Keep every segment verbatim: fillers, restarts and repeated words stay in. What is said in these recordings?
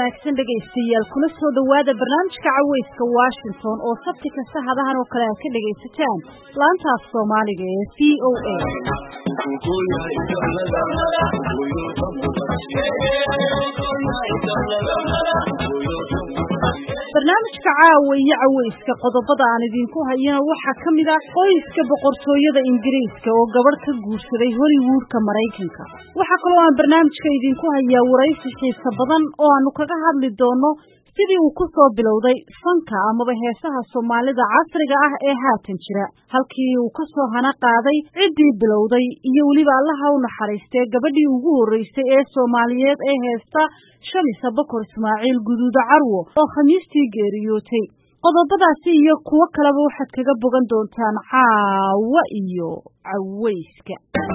wanaagsan dhegaystayaal kula soo dhawaada barnaamijka caweyska Washington oo sabti kasta hadahan oo kale ka dhagaysataan laanta af Soomaaliga ee V O A. barnaamijka caawiya caweyska qodobada aan idinku hayana waxa kamid ah qoyska boqortooyada Ingiriiska oo gabadh ka guursaday Hollywoodka Mareykanka. waxa kale oo aan barnaamijka idinku hayaa waraysi xiiso badan oo aanu kaga hadli doono sidii uu ku soo bilowday fanka amaba heesaha Soomaalida casriga ah ee haatan jira, halkii uu ka soo hana qaaday cidii bilowday iyo waliba Allaha u naxariistay gabadhii ugu horeysay ee Soomaaliyeed ee heesta Shamisa Bakor Ismaaciil Guduuda Carwo oo khamiistii geeriyootay. qodobadaasi iyo kuwo kaleba waxaad kaga bogan doontaan caawa iyo caweyska.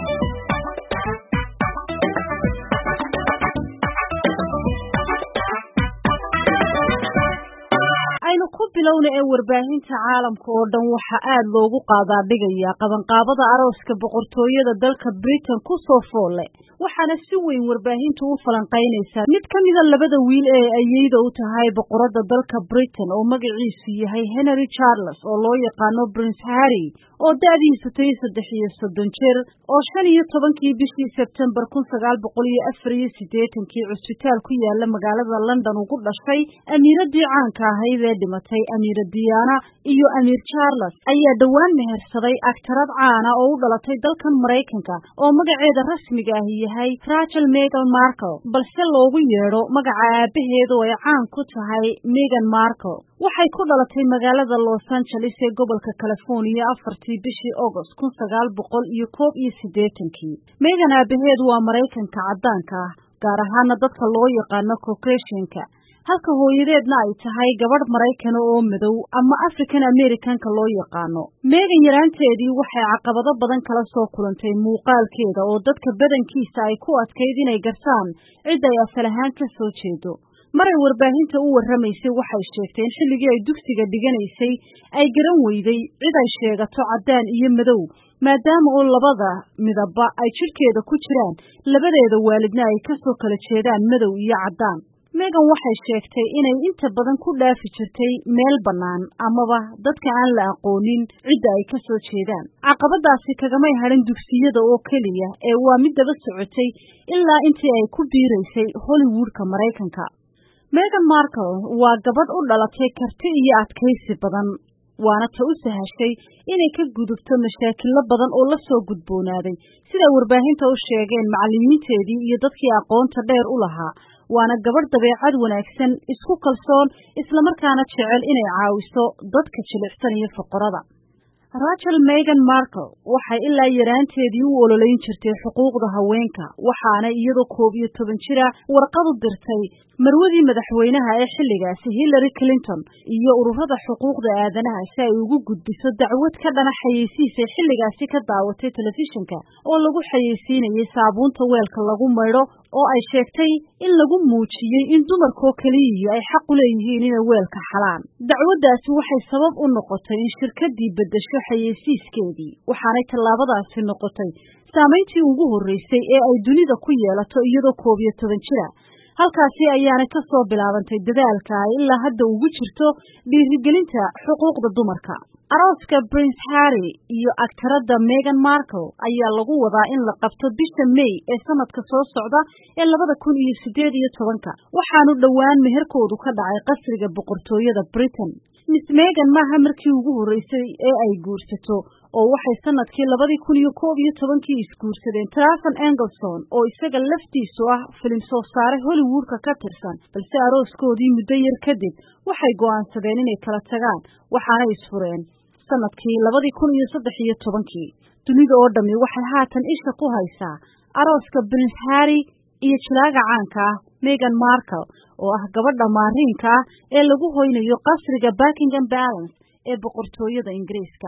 aynu ku bilowna ee warbaahinta caalamka oo dhan waxa aad loogu qaadaa dhigaya qabanqaabada arooska boqortooyada dalka Britain ku soo foole, waxaana si weyn warbaahintu u falanqeynaysaa mid ka mid ah labada wiil ee ayeyda u tahay boqorada dalka Britain oo magaciisu yahay Henry Charles oo loo yaqaano Prince Harry oo da'diisu tahay saddex iyo soddon jir oo shan iyo tobankii bishii September kun sagaal boqol iyo afar iyo siddeetan kii cusbitaal ku yaala magaalada London ugu dhashay amiiradii caanka ahayd ee dhimatay Amiir Diana iyo Amiir Charles ayaa dhawaan mehersaday aktarad caana oo u dhalatay dalkan Mareykanka oo magaceeda rasmiga ah yahay Rachel Meghan Markle balse loogu yeero magaca aabaheed oo ay caan ku tahay Meghan Markle. waxay ku dhalatay magaalada Los Angeles ee gobolka California afartii bishii August kun sagaal boqol iyo koob iyo siddeetan kii. Meghan aabaheed waa Mareykanka caddaanka ah, gaar ahaan dadka loo yaqaano Caucasianka, halka hooyadeedna ay tahay gabadh Mareykan oo madow ama African Americanka loo yaqaano. Meghan yaraanteedii waxay caqabado badan kala soo kulantay muuqaalkeeda oo dadka badankiisa ay ku adkayd inay gartaan cid ay asal ahaan ka soo jeedo. maray warbaahinta u warramaysay waxay sheegtay in xilligii ay dugsiga dhiganaysay ay garan weyday cid ay sheegato caddaan iyo madow, maadaama oo labada midaba ay jidhkeeda ku jiraan, labadeeda waalidna ay ka soo kala jeedaan madow iyo caddaan. Meghan waxay sheegtay inay inta badan ku dhaafi jirtay meel bannaan amaba dadka aan la aqoonin cidda ay ka soo jeedaan. caqabadaasi kagamay hadhin dugsiyada oo keliya ee waa mid daba socotay ilaa intii ay ku biiraysay Hollywoodka Mareykanka. Meghan Markle waa gabadh u dhalatay karti iyo adkaysi badan, waana ta u sahashay inay ka gudubto mashaakilo badan oo la soo gudboonaaday sida warbaahinta u sheegeen macallimiinteedii iyo dadkii aqoonta dheer u lahaa. waana gabadh dabeecad wanaagsan, isku kalsoon, isla markaana jecel inay caawiso dadka jilicsan iyo faqrada. Rachel Meghan Markle waxay ilaa yaraanteedii u ololeyn jirtay xuquuqda haweenka, waxaana iyadoo koob iyo toban jira warqad u dirtay marwadii madaxweynaha ee xilligaasi Hillary Clinton iyo ururada xuquuqda aadanaha si ay ugu gudbiso dacwad ka dhana xayeysiis ee xilligaasi ka daawatay telefishinka oo lagu xayeysiinayay saabuunta weelka lagu maydho oo ay sheegtay in lagu muujiyey in dumarkoo kaliya ay xaq u leeyihiin inay weelka xalaan. dacwadaasi waxay sabab u noqotay in shirkadii bedesho xayeysiiskeedii, waxaanay tallaabadaasi noqotay saamayntii ugu horeysay ee ay dunida ku yeelato iyadoo koob iyo toban jira. halkaasi ayaana ka soo bilaabantay dadaalka ay ilaa hadda ugu jirto dhiirigelinta xuquuqda dumarka. arooska Prince Harry iyo aktarada Meghan Markle ayaa lagu wadaa in la qabto bisha May ee sanadka soo socda ee labada kun iyo siddeed iyo tobanka, waxaanu dhowaan meherkoodu ka dhacay qasriga boqortooyada Britain. Miss Meghan maaha markii ugu horeysay ee ay guursato, oo waxay sanadkii labadii kun iyo koob iyo tobankii isguursadeen Trafford Engelson oo isaga laftiisu ah filim soo saare Hollywoodka ka tirsan, balse arooskoodii muddo yar kadib waxay go'aansadeen inay kala tagaan, waxaana isfureen sanadkii labadii kun iyo saddex iyo tobankii. dunida oo dhammi waxay haatan isha ku haysaa arooska Prince Harry iyo jilaaga caanka ah Meghan Markle oo ah gabadha maariinka ah ee lagu hoynayo qasriga Buckingham Palace ee boqortooyada Ingiriiska.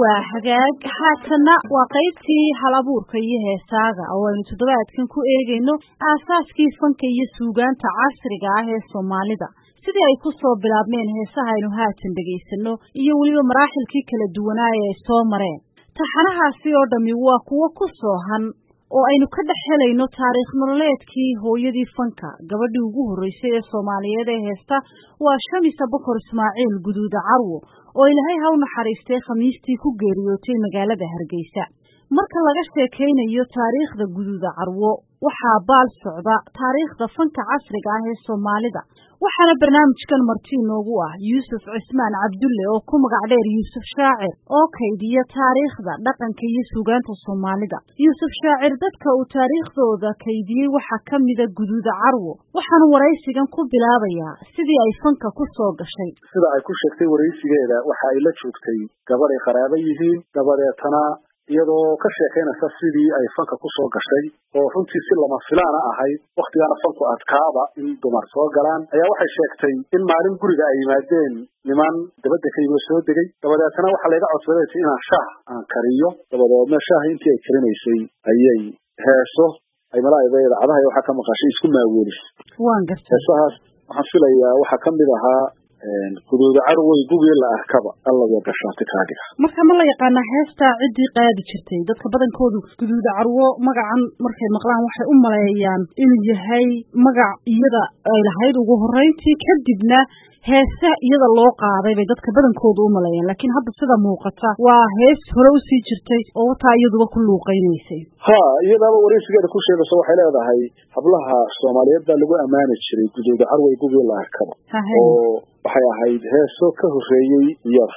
waa hagaag haatana waa qaybtii halabuurka iyo heesaaga oo aynu toddobaadkan ku eegayno aasaaskii fanka iyo suugaanta casriga ah ee Soomaalida sidii ay ku soo bilaabmeen heesaha aynu haatan dhageysano iyo waliba maraaxilkii kala duwanaa ee soo mareen taxanahaasi oo dhami waa kuwo ku soohan oo aynu ka dhex helayno taariikh nololeedkii hooyadii fanka gabadhii ugu horeysay ee Soomaaliyeed ee heesta waa Shamis Abukar Ismaaciil Guduuda Carwo oo Ilaahay ha u naxariistay Khamiistii ku geeriyootay magaalada Hargeysa marka laga sheekeynayo taariikhda Guduuda Carwo waxaa baal socda taariikhda fanka casriga ah ee Soomaalida waxaana barnaamijkan marti noogu ah Yuusuf Cismaan Cabdulle oo ku magac dheer Yuusuf Shaacir oo kaydiya taariikhda dhaqanka iyo suugaanta Soomaalida Yuusuf Shaacir dadka uu taariikhdooda kaydiyay waxa kamid ah Guduuda Carwo waxaan waraysigan ku bilaabayaa sidii ay fanka ku soo gashay sida ay ku sheegtay waraysigeeda waxa ay la joogtay gabar ay qaraabo yihiin dabadeetana iyadoo ka sheekeynaysa sidii ay fanka ku soo gashay oo runtii si lama filaan ahayd waqtigaana fanku adkaaba in dumar soo galaan ayaa waxay sheegtay in maalin guriga ay yimaadeen niman dabadda ka yimid soo degay dabadeetana waxa laga codsaday inaan shaah aan kariyo dabadeedna shaaha intii ay karinaysay ayay heeso ay malaayada idaacadaha waxa ka maqashay isku maaweelis waan gartay heesahaas waxaan filayaa waxa ka mid ahaa Guduuda Carwo gubiyay la arkaba alla waa gashaatay kaadiga marka ma la yaqaan heesta cidii qaadi jirtay dadka badankoodu Guduuda Carwo magacan markay maqlaan waxay u maleeyaan inuu yahay magac iyada ay lahayd ugu horeyntii kadibna heesa iyada loo qaaday bay dadka badankoodu u maleeyaan laakiin hadda sida muuqata waa hees hore u sii jirtay oo taa iyaduba ku luuqaynaysay ha iyadaba waraysigeeda ku sheegayso waxay leedahay hablaha Soomaaliyeed baa lagu amaani jiray Guduuda Carwo gubiyay la arkaba oo waxay ahayd heeso ka horeeyay yar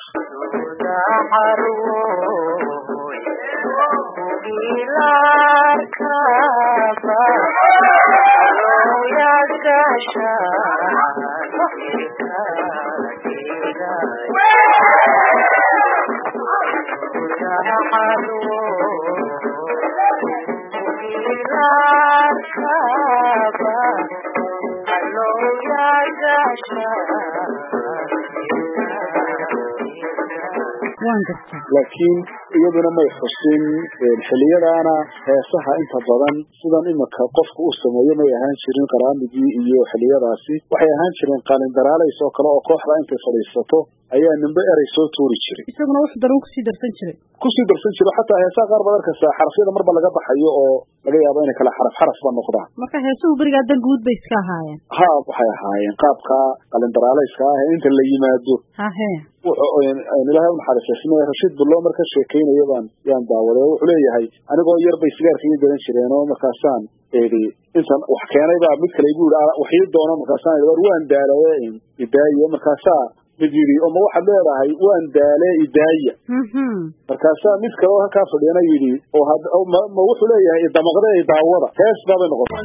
laakiin iyaduna may xusin xiliyadaana heesaha inta badan sidan imika qofku u sameeyo may ahaan jirin qaraamigii iyo xiliyadaasi waxay ahaan jireen qalin daraalays oo kale oo kooxda intay fadhiisato ayaa nimbe eray soo tuuri jiray isaguna wax daran ku sii darsan jiray ku sii darsan jiray xataa heesaha qaar badan ka xarafyada marba laga baxayo oo laga yaabo inay kala xaraf xaraf ba noqdaan marka heesuhu bariga dan guud bay iska ahaayeen ha waxay ahaayeen qaabka qalin daraalayska ah inta la yimaado ha he wuxuu Ilaahay u naxariistay Rashid Bullo marka sheekeynaya baan yaan daawaday wuxuu leeyahay anigoo yar bay sigaarka ii garan jireen oo markaasaan eedi intan wax keenay baa mid kale igu yiraahdo waxii doono markaasaan war waan daalay idaayo markaasaa mid yiri oo ma waxa leedahay waan daalay idaaya markaasaa mid kale oo halka fadhiyana yiri oo ma wuxuu leeyahay damaqada ay daawada hees baa noqotay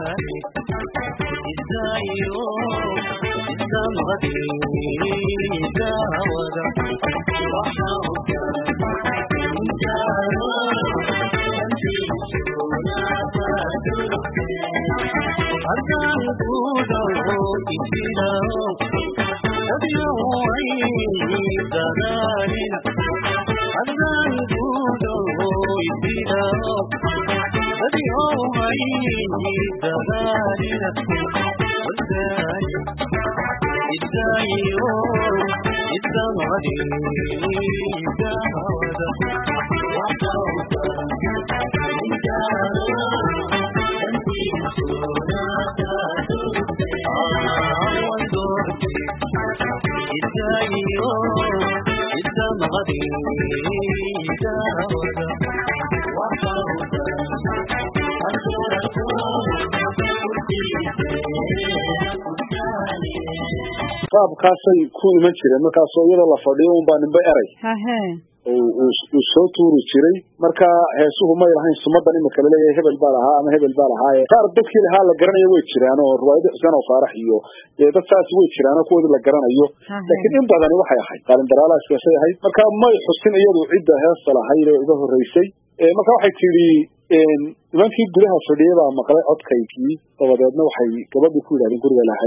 qaabkaasay ku iman jireen markaasoo iyada la fadhiyo un baa nimbe eray uu soo tuuri jiray marka heesuhu may lahayn sumadan imika la leeyahay hebel baa lahaa ama hebel baa lahaa qaar dadkii lahaa la garanayo way jiraan oo riwaayado xuseen oo faarax iyo dad saas way jiraan oo kuwoodii la garanayo laakiin in badani waxay ahayd qaalin daraalaasay ahayd marka may xusin iyadu cidda heesta lahayd ee uga horeysay marka waxay tidhi nimankii gudaha fadhiyay baa maqlay codkaygii dabadeedna waxay gabadhii ku yidhahdeen guriga lahayd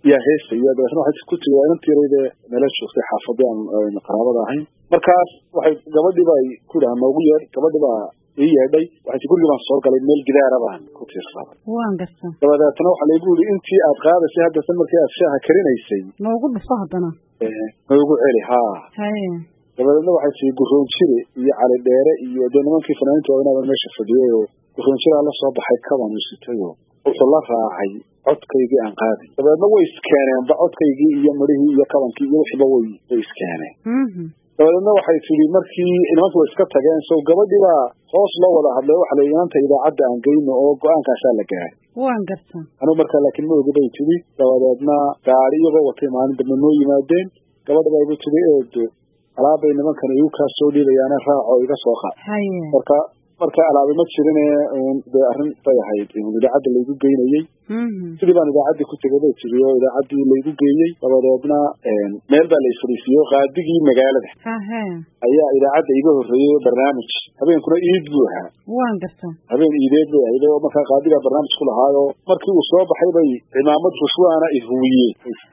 يا هيس يا ده إحنا واحد كنت وأنا تريد نلاش شخص حافظي عن مقربة ذاهين مركز واحد قبل باي كلها موجودة قبل با هي هذي واحد يقول لي ما صار قال الميل كده ربعا كنت يصاب وان قصة طبعا ده تنوع على يقول لي أنت أبغى بس هذا سمر كده أشياء كرينا يسي موجود بصهد أنا إيه موجود علي ها هاي طبعا ده واحد يقولون شيء على الدائرة يودون ما كيف أنت وأنا بنمشي في ديو يقولون شيء على صوب حي كمان يستوي وصل راعي عدك يجي عن قاضي طبعا ما هو إسكانه بعدك يجي يمره يكمل كي يروح بوي إسكانه طبعا ما هو حيصير مركي إن ما هو إسكت جان سو قبل دي خاص لا ولا هذا هو حاليا أنت إذا عدى عن جين أو قان كسال لك وان قصة أنا مركي لكن ما هو جبي تبي طبعا ما تعري يبغى وتيم عن دمنو يمادين قبل ده يبغى تبي إيه على بين ما كان يوكا سودي ليانا راعي إذا سوقا مركا marka alaab ma jirin ee arrin fayahayd in idaacada la igu geeyay sidii baan idaacada ku tagay jiriyo idaacadii la igu geeyay dabadeedna meel baa la isriisiyo qaadigii magaalada ayaa idaacada iga horeeyay barnaamij habeenkuna iid buu ahaa waan gartaa habeen iideed baa iyadoo marka qaadiga barnaamij ku lahaayo markii uu soo baxay bay cimaamad rushwaana ihuwiyay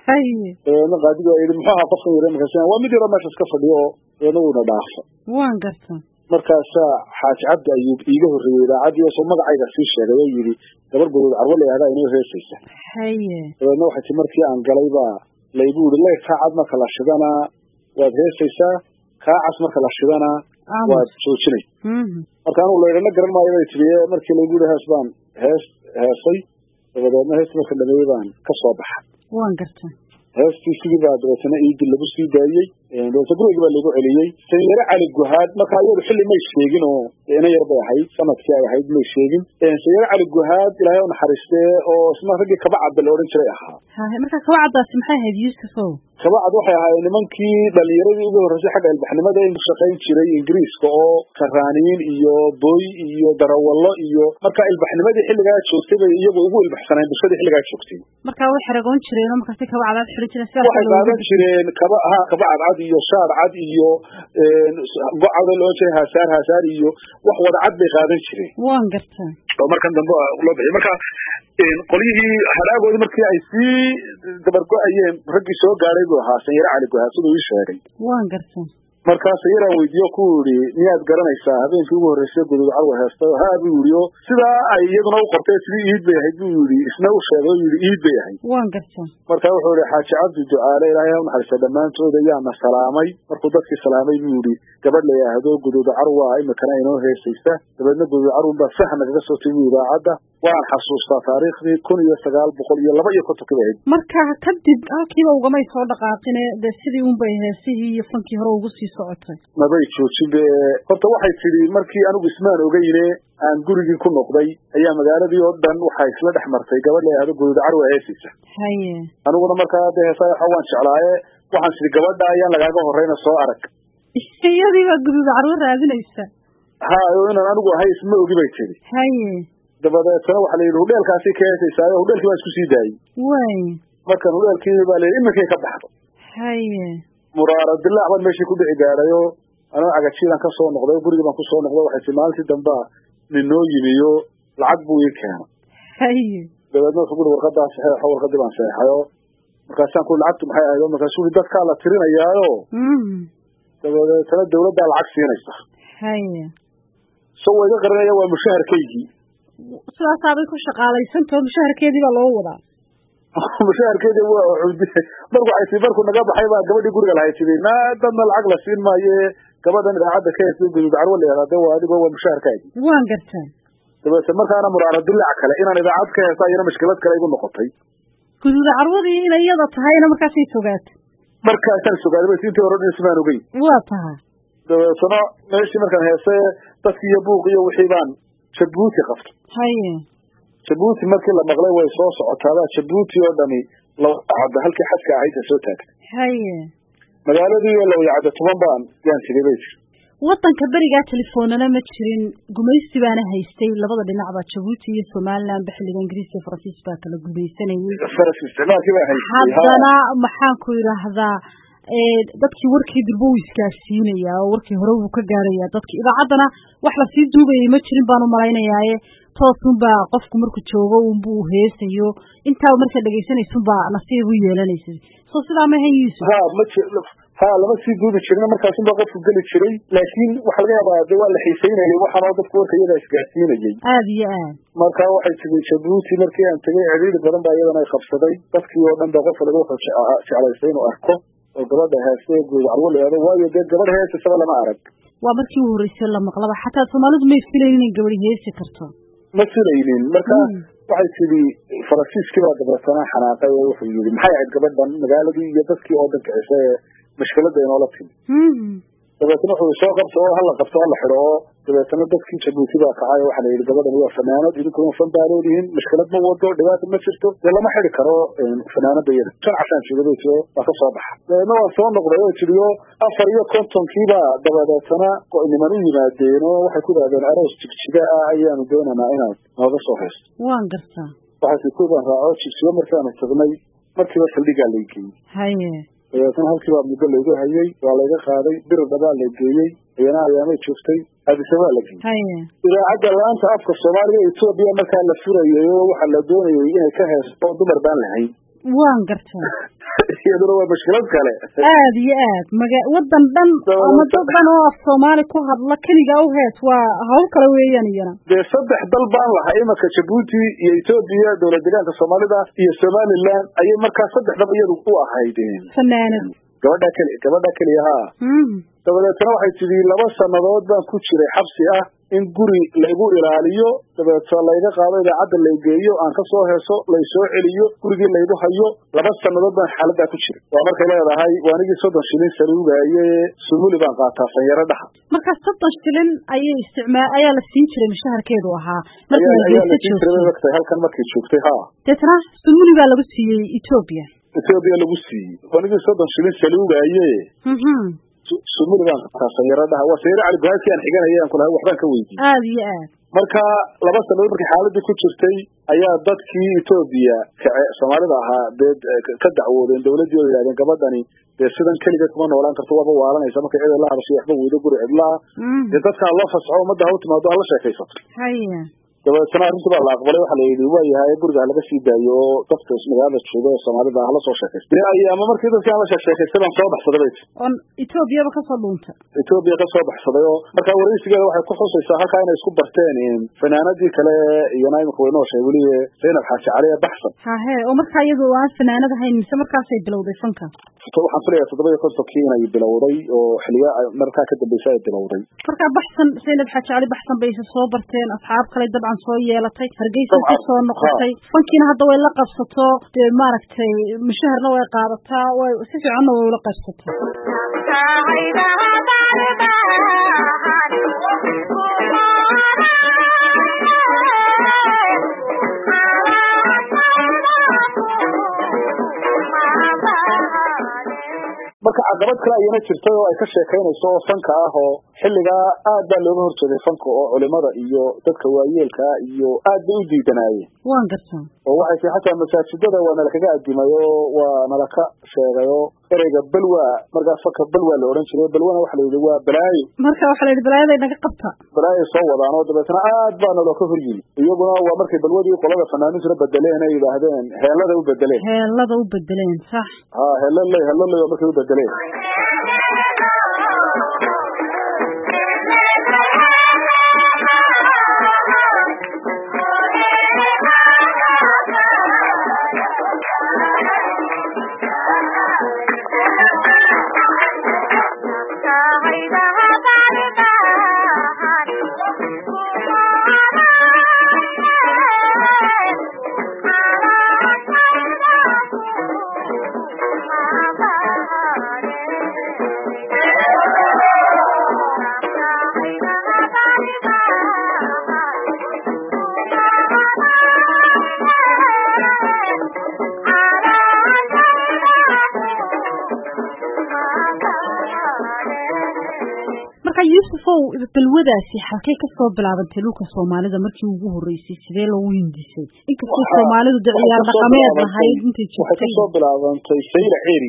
ee ma qaadiga ay maxaa qofkan yaray markaas waa mid yar ma iska fadhiyo oo uu dhaafo waan gartaa markaas xaaji cabdi ayuu iiga horeeyay idaacadii oo magacayga sii sheegay oo yiri gabar guud arwo leeyahay inuu heesaysa haye oo waxa markii aan galay baa laygu yiri leey saacad marka la shidana waad heesaysaa kaacas marka la shidana waad joojinay marka uu leeyahay garan maayo ay tiriye markii laygu yiri hees baan hees heesay dabadeedna hees marka dhameeyay baan ka soo baxay waan gartaa heestii sidii baa dabeetana iidi lagu sii daayay ee dadka guriga baa lagu celiyay sayra cali guhaad marka ayadu xilli ma sheegin oo ina yar bay ahayd sanadkii ay ahayd ma sheegin ee sayra cali guhaad ilaahay u naxariistay oo isna ragii kaba cad la oran jiray ahaa ha marka kaba cadaas maxay ahayd yuuska soo kaba cad waxay ahaayeen nimankii dhalinyaradii ugu horeysay xagga ilbaxnimada ay ku shaqayn jiray ingiriiska oo karaaniin iyo boy iyo darawallo iyo marka ilbaxnimadii xilligaa joogtay bay iyagu ugu ilbaxsaneen bulshada xilligaa joogtay marka way xaragoon jireen marka si kaba cad xiriir jiray waxay qaadan jireen kaba ha kaba cad iyo shaar cad iyo go'ada loo jeeyaa hasaar hasaar iyo wax wada cad bay qaadan jireen waan gartaa oo markan dambe loo bixiyay marka qoliyihii halaagooda markii ay si dabar go'ayeen raggii soo gaaray buu ahaa sayra cali guhaad sidoo uu sheegay waan gartaa markaas sayra weydiyo ku yiri miyaad garanaysaa habeenkii ugu horeysay gudub carwo heesto ha buu yiri sida ay iyaduna u qortay sidii iid bay ahayd buu yiri isna uu sheegay yiri iid bay ahayd waan gartaa marka wuxuu yiri xaaji cabdi ducaale ilaahay u naxariisto dhamaantood ayaa salaamay markuu dadkii salaamay buu yiri gabadh la yiraahdo gudub carwo ay makana inoo heesaysta dabeedna gudub carwo baa fahna kaga soo timid idaacada waan xasuustaa taariikhdii kun iyo sagaal boqol iyo laba iyo konton kabayd marka kadib halkiiba ugamay soo dhaqaaqine de sidii un bay heesihii iyo fankii hore ugu sii socotay mabay joojin horta waxay tiri markii anigu ismaan ogayne aan gurigii ku noqday ayaa magaaladii oo dhan waxay isla dhex martay gabadh la yiraahdo gudub carwo heesaysa haye aniguna markaa de heesaa waxa waan jeclaaye waxaan sidii gabadha ayaan lagaaga horeyna soo arag iyadii baa gudub carwo raadinaysa ha inaan anigu ahay isma ogi bay tiri haye dabadeetana waxa la yiri hudheelkaasi ka heesaysaa hudheelkii baa isku sii daayay way marka hudheelkii baa la imakay ka baxdo haye muraara dilaa baan meeshii ku dhici gaarayo anoo agajiidan ka soo noqday guriga baan ku soo noqday waxay timaaltii dambe ninoo yimiyo lacag buu ii keenay haye dabeedna wuxuu guri warqadaas saxeexo warqadii baan saxeexayo markaasaan ku lacagtu maxay ahayd markaasuu dadkaa la tirinayaayo dabeetana dawladdaa lacag siinaysa haye soo wayga qaranaya waa mushaharkaygii sidaasaabay ku shaqaalaysantaho mushaharkeedii baa loo wadaa mushaharkeedii waa marku waxay tii markuu naga baxay baa gabadhii guriga lahayd tidhi na dadna lacag la siin maaye gabadhan idaacadda ka heestay gudub carwo la yaraade waa adigoo waa mushaharkaagi waan gartaa dabeete markaana muraara dilac kale inaan idaacad ka heestaa iyana mashkilad kale igu noqotay gudub carwadii inay iyada tahayna markaasay sogaatay markaasaan sogaaday intii hore dhin simaan ogeyn waa tahay dabeetana meeshii markaan heesay dadkii iyo buuq iyo wixii baan jabuuti qabtay haye jabuuti markii la maqlay way soo socotaaba jabuuti oo dhami lawacada halkii xadka ahayd soo taagtay haye magaaladii lawacada toban baan yaan tigay bay tiri wadanka berigaa telefoonana ma jirin gumaysi baana haystay labada dhinacba jabuuti iyo somaliland xilliga ingiriiska iyo faransiis baa kala gumaysanayay haddana maxaan ku yidhaahdaa dadkii warkii dilbo uu isgaarsiinayaa oo warkii hore uu ka gaarayaa dadkii idaacaddana wax lasii duubayay ma jirin baan u malaynayaaye toosunbaa qofku markuu joogo unbuu heesayo intaa markaa dhegaysanaysunbaa nasiib u yeelanaysay soo sidaa ma ahayn Yuusuf ha ma ha lama sii duubi jirin markaasunbaa qofku geli jiray laakiin waxa laga yaabaa de waa la xiiseynayay waxaana dadku warka iyada isgaarsiinayay aad iyo aad marka waxay tegay Jabuuti markii aan tegay ciriiri badan baa iyadana ay qabsaday dadkii oo dhan baa qof lagu jecelaystay inuu arko oo gabadha heestay guud carwal eedo waayo dee gabadha heestay lama arag waa markii uu horeysay la maqlaba xataa Soomaalidu ma filaynin in gabadhi heesi karto ma filaynin marka waxay tidhi Faransiiskii baa dabartana xanaaqay oo wuxuu yiri maxay ahayd gabadhan magaaladii iyo dadkii oo dhan kacisay mashkiladda inoo la timi dabeetana wuxuu soo qabto oo hal la qabto hal la xidho oo dabeetana dadkii Jabuuti baa kacay waxa la yiri gabadhan waa fanaanad idinkuna fan baa leedihiin mashkilad ma wado dhibaato ma jirto dee lama xidhi karo fanaanada iyada shan cashaan sheegayso waa ka soo baxa deena waa soo noqday oo tiriyo afar iyo kontonkiiba dabeetana niman u yimaadeen oo waxay ku yiraahdeen aroos jigjiga ah ayaanu doonaynaa inaad nooga soo haysto waan gartaa waxay ku baan raaco jigjiga markaanu tagnay markiiba saldhigaa la geeyey haye ayaan halkii waa muddo lagu hayay waa laga qaaday bir dhabaa la geeyay ayana ayaamay joogtay hadisa waa la geeyay haye idaacadda laanta afka Soomaaliga Itoobiya markaa la furayay oo waxa la doonayay inay ka heesto dumar baan lahayn waan gartaa iyaduna waa mashkilad kale aad iyo aad maga wadan dhan ama dad dhan oo af Soomaali ku hadla kaliya u hees waa hawl kale weeyaan iyana dee saddex dal baan lahay imaka Jabuuti iyo Itoobiya dawlad deegaanka Soomaalida iyo Somaliland ayay markaa saddex dal iyadu u ahaydeen fanaanad gabadha kale gabadha kale ha dabeetana waxay tidhi laba sanadood baan ku jiray xabsi ah in guri lagu ilaaliyo dabeetana layga qaado idaacadda la geeyo aan ka soo heeso la soo celiyo gurigii laygu hayo laba sanadood baan xaaladda ku jiray waa markay leedahay waanigii soddon shilin saruugaye sumuli baan qaataa fanyaro dhaxa marka soddon shilin ayay isticmaal ayaa la siin jiray mushaharkeedu ahaa markii la joogtay halkan markii joogtay ha deetana sumuli baa lagu siiyey Itoobiya Itoobiya lagu siiyey waanigii soddon shilin saruugaye sumuli baan qaataa fanyaro dhaxa waa sayr cali gaasi aan xiganayaan kula waxbaan ka weydiiyay aad iyo aad marka laba sano markii xaaladii ku jirtay ayaa dadkii Itoobiya Soomaalida ahaa ka dacwoodeen dawladda oo yiraahdeen gabadhani ee sidan kaliya kuma noolaan karto waba waalanaysa markay cid la hadashay waxba weydo guri cidlaa ee dadka loo fasaxo umada ha u timaado alla sheekaysato haye dabeetana arrinta baa la aqbalay waxa la yidhi waa yahay guriga laga sii daayo dadka magaalada jooga ee Soomaalida hala soo sheekaystay ayaama markii dadka la sheekaystay baan soo baxsaday on Itoobiya ka soo dhuunta Itoobiya ka soo baxsaday oo marka waraysigeeda waxay ku xusaysaa halka inay isku barteen in fanaanadii kale iyo naymka weynoo sheegay wali Zainab Xaaji Cali baxsan ha he oo marka iyadu waa fanaanada hayn mise markaas ay bilowday fanka waxaan filayaa toddoba iyo kontonkii inay bilowday oo xiliga markaa ka dambeysay ay bilowday marka baxsan Zainab Xaaji Cali baxsan bay soo barteen asxaab kale dabcan soo yeelatay Hargeysa ka soo noqotay fankiina hadda way la qabsato ee maaragtay mushaharna way qaadataa way si fiican way la qabsataa marka caqabad kale ayana jirtay oo ay ka sheekaynayso oo fanka ah oo xilliga aad baa looga horjeeday fanka oo culimada iyo dadka waayeelka iyo aad bay u diidanaayeen waan gartaa oo waxay xataa masaajidada waa nala kaga adimay oo waa nala ka sheegay oo ereyga balwa markaa fanka balwa la oran jiray balwana waxa la yidhi waa balaayo marka waxa la yidhi balaayaday naga qabta balaayo soo wadaan oo dabeetana aad baa nala ka horyimi iyaguna waa markay balwadii qolada fanaaniinta bedeleen ay yidhaahdeen heelada u bedeleen heelada u bedeleen sax ha heelada heelada markay u bedeleen balwadaasi halkay ka soo bilaabantay dhulka Soomaalida markii ugu horeysay sidee loo windisay inkastoo Soomaalidu ciyaar dhaqameed lahayd intay joogtay waxay soo bilaabantay sayla area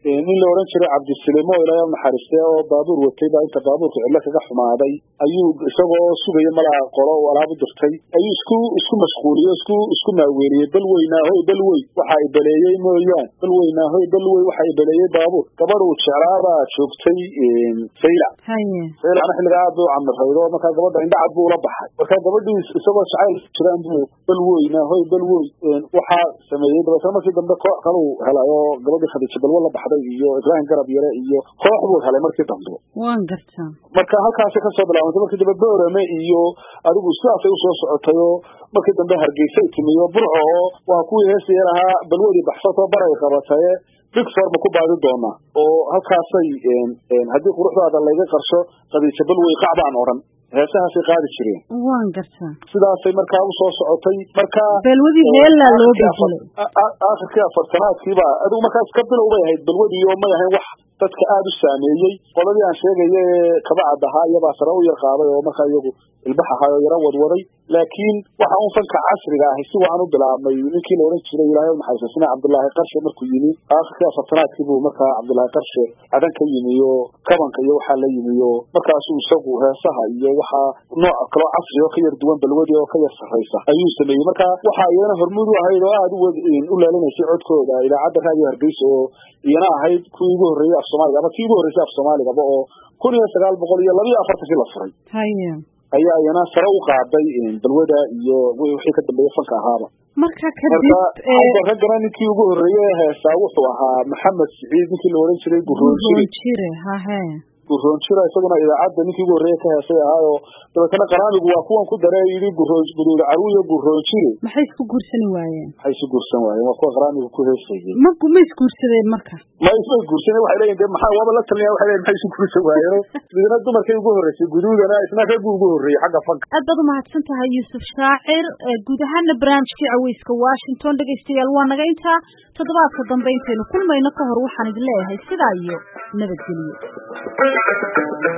nin la oran jiray Cabdisalimo ilaahay naxariistay oo baabuur watay baa inta baabuurka cidla kaga xumaaday ayuu isagoo sugaya malaha qolo oo alaab u dirtay ayuu isku isku mashquuliyay isku isku maaweeliyay bal weynaa hoy bal wey waxa ay baleeyay mooyaan bal weynaa hoy bal wey waxa ay baleeyay baabuur gabadhu jeclaaba joogtay sayla haye sayla ana xilliga aad u camraydo marka gabadha indhacad buu la baxay marka gabadhii isagoo jacayl jiraan buu bal weynaa hoy bal wey waxa sameeyay dabasho markii dambe koox kale uu helayo gabadhii Khadiija bal wala baxday iyo Ibrahim Garab yare iyo koox buu helay markii dambe waan gartaa marka halkaas ka soo bilaabantay markii dambe Boorame iyo adigu sidaas u soo socotay markii dambe Hargeysa timiyo Burco waa kuwii heesay lahaa balwadi baxsato baray qabatay Victor ma ku baadi doona oo halkaasay een hadii quruxdaada laga qarsho Khadiija bal way qacbaan oran heesahaasi qaadi jireen waan gartaa sidaasay markaa u soo socotay marka balwadi heella loo bedelay aakhirkii afartanaadkii baa adigu markaas ka bilowday ahayd balwadi iyo ma yahay wax dadka aad u saameeyay qoladii aan sheegay kabacad ahaa iyaba sare u yar qaaday oo markaa iyagu ilbax ahaa yara wadwaday laakiin waxa uu fanka casriga ah si wacan u bilaabmay ninkii la oran jiray Ilaahay maxaysan Cabdullaahi Qarshe markuu yimi aakhirkii afartanaadkii buu markaa Cabdullaahi Qarshe adan ka yimiyo kabanka iyo waxa la yimiyo markaas uu isagu heesaha iyo waxa nooc kale casri oo ka yar duwan balwadi oo ka yar sareysa ayuu sameeyay marka waxa ayana hormuud u ahayd oo aad u leelinaysay codkooda idaacadda raadiyo Hargeysa oo iyana ahayd kuwii ugu horeeyay af Soomaaliga ama kii ugu horeeyay af Soomaaliga oo kun iyo sagaal boqol iyo laba iyo afartan la furay haye ayaa iyana sare u qaaday balwada iyo wixii ka dambeeyay fanka ahaaba marka kadib ee ragana ninkii ugu horeeyay heesaa wuxuu ahaa Maxamed Saciid ninkii la oran jiray Gurroonjire ha ha Gurroonjire isaguna idaacadda ninkii ugu horeeyay ka heesay ahaayo dadkana qaraamigu waa kuwan ku daray yiri Gurroon guduud caruuyo Gurroonjire maxay isku guursan waayeen maxay isku guursan waayeen waa kuwa qaraamigu ku heesay ma ku ma isku guursadeen marka ma isku guursan waxay leeyihiin maxaa waba la taliya waxay leeyihiin maxay isku guursan waayeen midna dumarkay ugu horeysay guduudana isna ka ugu horeeyay xagga fanka aad baad u mahadsan tahay Yuusuf Shaacir guud ahaan barnaamijkii Caweyska Washington dhageystayaal waa naga inta toddobaadka dambe intaynu kulmayno ka hor waxaan idin leeyahay sidaa iyo nabadgelyo.